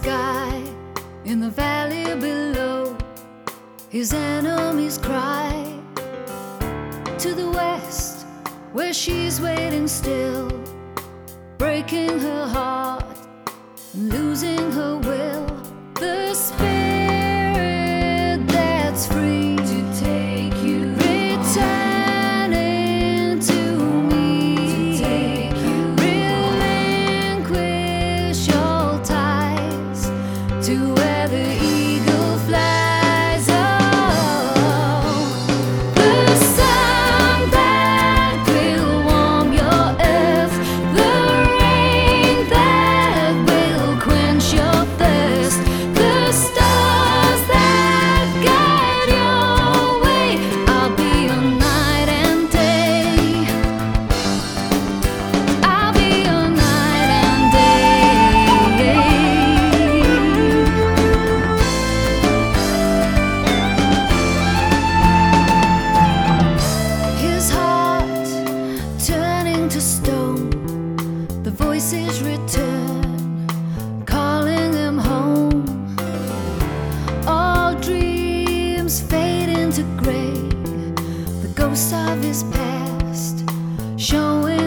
sky, in the valley below, his enemies cry. To the west, where she's waiting still, breaking her heart, losing her will. The spirit that's free to take you, returning to me, to take you, relinquish all ties to where the eagle flies. Oh, the sun that will warm your earth, the rain that will quench your thirst, the stars that guide your way. I'll be your night and day. I'll be your night and day. His heart turning to stone, the voices return, calling him home. All dreams fade into gray, the ghost of his past showing